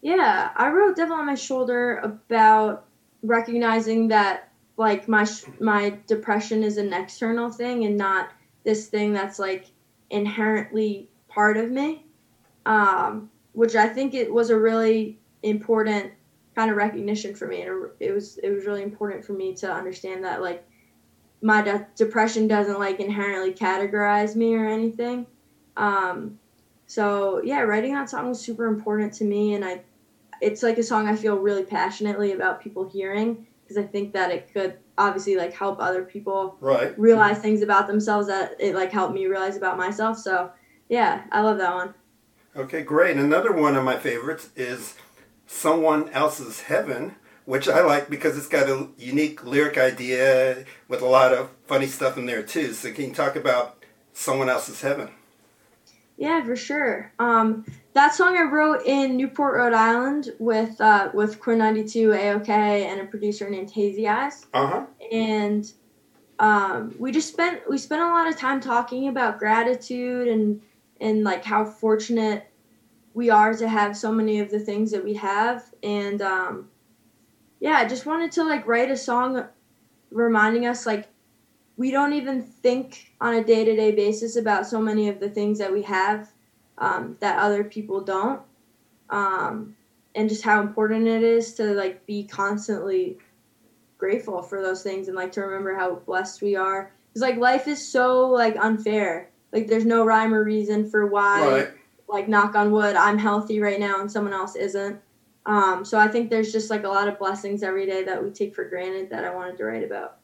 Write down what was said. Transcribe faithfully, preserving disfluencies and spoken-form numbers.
Yeah, I wrote Devil on My Shoulder about recognizing that like my sh- my depression is an external thing and not this thing that's like inherently part of me. Um, which I think it was a really important kind of recognition for me, and it was it was really important for me to understand that like my de- depression doesn't like inherently categorize me or anything. Um, so yeah, writing that song was super important to me, and I it's like a song I feel really passionately about people hearing because I think that it could obviously like help other people Right. realize things about themselves that it like helped me realize about myself. So yeah, I love that one. Okay, great. Another one of my favorites is Someone Else's Heaven, which I like because it's got a unique lyric idea with a lot of funny stuff in there too. So can you talk about Someone Else's Heaven? Yeah, for sure. Um, that song I wrote in Newport, Rhode Island, with uh, with Core ninety-two, A O K, and a producer named Hazy Eyes, Uh huh. and um, we just spent we spent a lot of time talking about gratitude and and like how fortunate we are to have so many of the things that we have, and um, yeah, I just wanted to like write a song reminding us like we don't even think on a day to day basis about so many of the things that we have um, that other people don't, um, and just how important it is to like be constantly grateful for those things and like to remember how blessed we are. Because like life is so like unfair. Like there's no rhyme or reason for why, Right. like knock on wood, I'm healthy right now and someone else isn't. Um, so I think there's just like a lot of blessings every day that we take for granted that I wanted to write about.